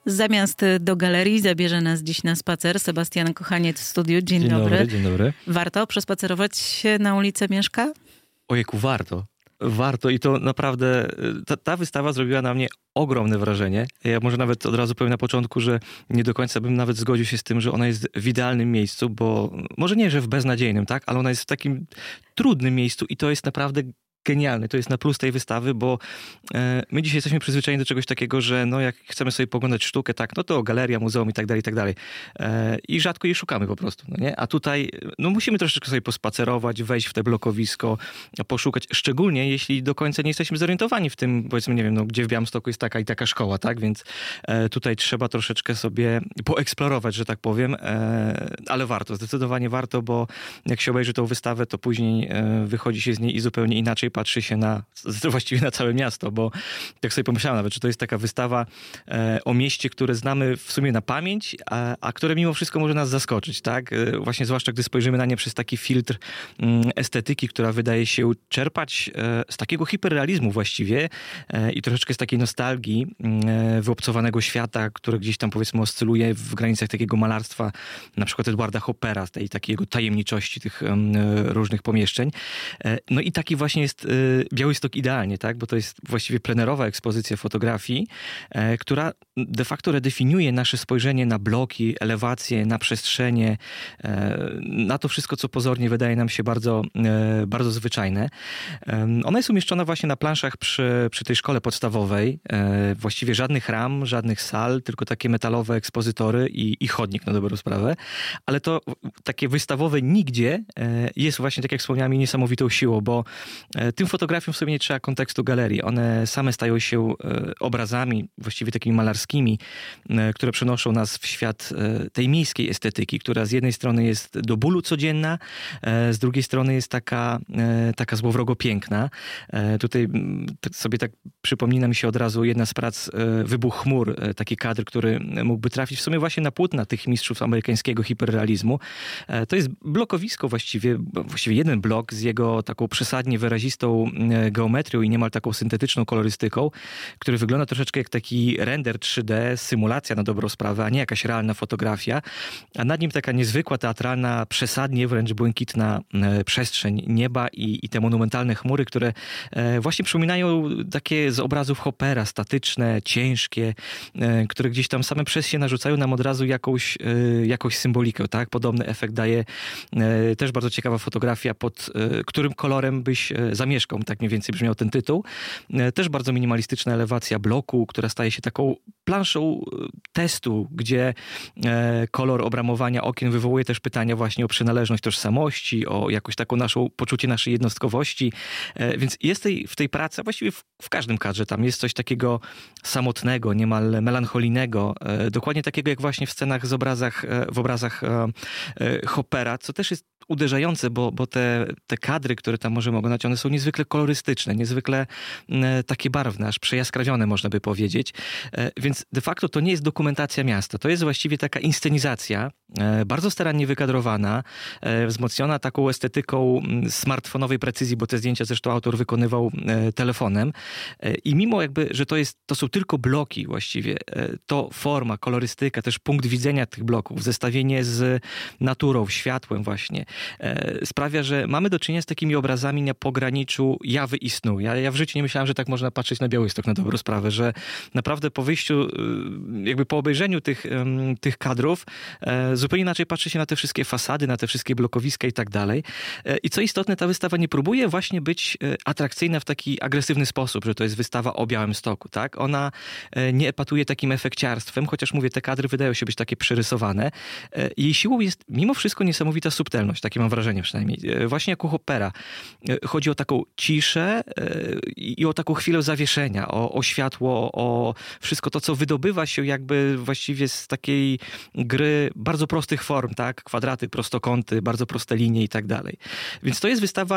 Zamiast do galerii zabierze nas dziś na spacer Sebastian Kochaniec w studiu. Dzień dobry. Dzień dobry. Warto przespacerować się na ulicę Mieszka? Ojejku, warto. Warto i to naprawdę, ta wystawa zrobiła na mnie ogromne wrażenie. Ja może nawet od razu powiem na początku, że nie do końca bym nawet zgodził się z tym, że ona jest w idealnym miejscu, bo może nie, że w beznadziejnym, tak, ale ona jest w takim trudnym miejscu i to jest naprawdę genialny. To jest na plus tej wystawy, bo my dzisiaj jesteśmy przyzwyczajeni do czegoś takiego, że no jak chcemy sobie poglądać sztukę, tak, no to galeria, muzeum i tak dalej, i tak dalej. I rzadko jej szukamy po prostu, no nie? A tutaj, no musimy troszeczkę sobie pospacerować, wejść w te blokowisko, poszukać, szczególnie jeśli do końca nie jesteśmy zorientowani w tym, powiedzmy, nie wiem, no gdzie w Białymstoku jest taka i taka szkoła, tak? Więc tutaj trzeba troszeczkę sobie poeksplorować, że tak powiem, ale warto, zdecydowanie warto, bo jak się obejrzy tą wystawę, to później wychodzi się z niej i zupełnie inaczej patrzy się właściwie na całe miasto, bo tak sobie pomyślałem nawet, że to jest taka wystawa o mieście, które znamy w sumie na pamięć, a które mimo wszystko może nas zaskoczyć, tak? Właśnie zwłaszcza, gdy spojrzymy na nie przez taki filtr estetyki, która wydaje się czerpać z takiego hiperrealizmu właściwie i troszeczkę z takiej nostalgii wyobcowanego świata, które gdzieś tam powiedzmy oscyluje w granicach takiego malarstwa, na przykład Edwarda Hoppera, tej takiej jego tajemniczości tych różnych pomieszczeń. No i taki właśnie jest Białystok idealnie, tak? Bo to jest właściwie plenerowa ekspozycja fotografii, która de facto redefiniuje nasze spojrzenie na bloki, elewacje, na przestrzenie, na to wszystko, co pozornie wydaje nam się bardzo, bardzo zwyczajne. Ona jest umieszczona właśnie na planszach przy tej szkole podstawowej. Właściwie żadnych ram, żadnych sal, tylko takie metalowe ekspozytory i chodnik na dobrą sprawę. Ale to takie wystawowe nigdzie jest właśnie, tak jak wspomniałem, niesamowitą siłą, bo tym fotografiom w sobie nie trzeba kontekstu galerii. One same stają się obrazami, właściwie takimi malarskimi, które przenoszą nas w świat tej miejskiej estetyki, która z jednej strony jest do bólu codzienna, z drugiej strony jest taka złowrogo piękna. Tutaj sobie tak przypomina mi się od razu jedna z prac Wybuch chmur, taki kadr, który mógłby trafić w sumie właśnie na płótna tych mistrzów amerykańskiego hiperrealizmu. To jest blokowisko właściwie jeden blok z jego taką przesadnie wyrazistą geometrią i niemal taką syntetyczną kolorystyką, który wygląda troszeczkę jak taki render 3D, symulacja na dobrą sprawę, a nie jakaś realna fotografia, a nad nim taka niezwykła, teatralna, przesadnie wręcz błękitna przestrzeń nieba i te monumentalne chmury, które właśnie przypominają takie z obrazów Hoppera, statyczne, ciężkie, które gdzieś tam same przez się narzucają nam od razu jakąś symbolikę, tak? Podobny efekt daje też bardzo ciekawa fotografia, pod którym kolorem byś zamieszkał, tak mniej więcej brzmiał ten tytuł. Też bardzo minimalistyczna elewacja bloku, która staje się taką planszą testu, gdzie kolor obramowania okien wywołuje też pytania właśnie o przynależność tożsamości, o jakąś taką poczucie naszej jednostkowości. Więc jest w tej pracy, a właściwie w każdym kadrze tam jest coś takiego samotnego, niemal melancholijnego, dokładnie takiego jak właśnie w scenach w obrazach Hoppera, co też jest uderzające, bo te kadry, które tam możemy oglądać, one są niezwykle kolorystyczne, niezwykle takie barwne, aż przejaskrawione można by powiedzieć. Więc de facto to nie jest dokumentacja miasta. To jest właściwie taka inscenizacja, bardzo starannie wykadrowana, wzmocniona taką estetyką smartfonowej precyzji, bo te zdjęcia zresztą autor wykonywał telefonem. I mimo jakby, że to są tylko bloki właściwie, to forma, kolorystyka, też punkt widzenia tych bloków, zestawienie z naturą, światłem właśnie, sprawia, że mamy do czynienia z takimi obrazami na pograniczu jawy i snu. Ja w życiu nie myślałem, że tak można patrzeć na Białystok na dobrą sprawę, że naprawdę po wyjściu, jakby po obejrzeniu tych kadrów zupełnie inaczej patrzy się na te wszystkie fasady, na te wszystkie blokowiska i tak dalej. I co istotne, ta wystawa nie próbuje właśnie być atrakcyjna w taki agresywny sposób, że to jest wystawa o Białymstoku, tak? Ona nie epatuje takim efekciarstwem, chociaż mówię, te kadry wydają się być takie przerysowane. Jej siłą jest mimo wszystko niesamowita subtelność, takie mam wrażenie przynajmniej. Właśnie jak u Hoppera. Chodzi o taką ciszę i o taką chwilę zawieszenia, o światło, o wszystko to, co wydobywa się jakby właściwie z takiej gry bardzo prostych form, tak? Kwadraty, prostokąty, bardzo proste linie i tak dalej. Więc to jest wystawa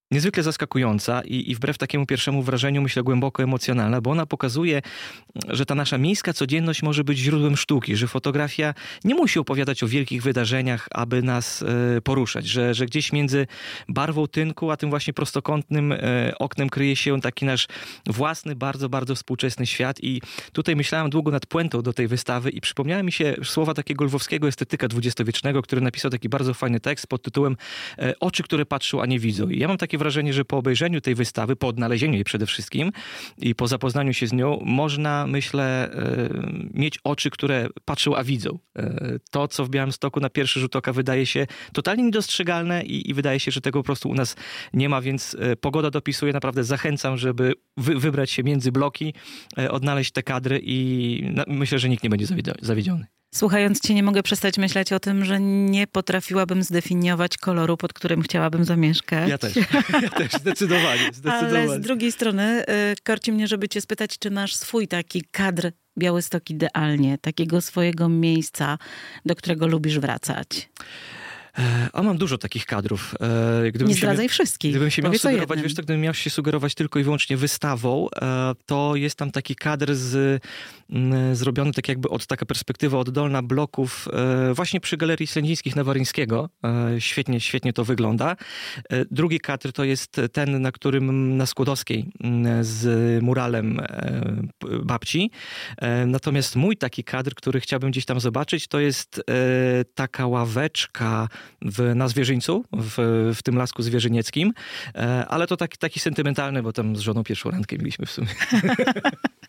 niezwykle zaskakująca i wbrew takiemu pierwszemu wrażeniu, myślę, głęboko emocjonalna, bo ona pokazuje, że ta nasza miejska codzienność może być źródłem sztuki, że fotografia nie musi opowiadać o wielkich wydarzeniach, aby nas poruszać, że gdzieś między barwą tynku, a tym właśnie prostokątnym oknem kryje się taki nasz własny, bardzo, bardzo współczesny świat i tutaj myślałem długo nad puentą do tej wystawy i przypomniały mi się słowa takiego lwowskiego estetyka dwudziestowiecznego, który napisał taki bardzo fajny tekst pod tytułem Oczy, które patrzą, a nie widzą. I ja mam takie wrażenie, że po obejrzeniu tej wystawy, po odnalezieniu jej przede wszystkim i po zapoznaniu się z nią, można, myślę, mieć oczy, które patrzą, a widzą. To, co w Białymstoku na pierwszy rzut oka wydaje się totalnie niedostrzegalne i wydaje się, że tego po prostu u nas nie ma, więc pogoda dopisuje. Naprawdę zachęcam, żeby wybrać się między bloki, odnaleźć te kadry i myślę, że nikt nie będzie zawiedziony. Słuchając cię, nie mogę przestać myśleć o tym, że nie potrafiłabym zdefiniować koloru, pod którym chciałabym zamieszkać. Ja też, zdecydowanie. Ale z drugiej strony korci mnie, żeby cię spytać, czy masz swój taki kadr Białystok idealnie, takiego swojego miejsca, do którego lubisz wracać? Mam dużo takich kadrów. Nie zdradzaj wszystkich. Gdybym się miał sugerować, gdybym miał się sugerować tylko i wyłącznie wystawą, to jest tam taki kadr zrobiony tak jakby taka perspektywa oddolna bloków właśnie przy Galerii Sędzińskich Nawaryńskiego. Świetnie to wygląda. Drugi kadr to jest ten, na Skłodowskiej z muralem babci. Natomiast mój taki kadr, który chciałbym gdzieś tam zobaczyć, to jest taka ławeczka na Zwierzyńcu, w tym lasku zwierzynieckim, ale to taki sentymentalny, bo tam z żoną pierwszą randkę mieliśmy w sumie.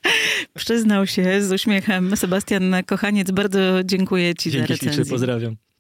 Przyznał się z uśmiechem Sebastian Kochaniec. Bardzo dziękuję ci za recenzję. Dzięki ślicznie, pozdrawiam.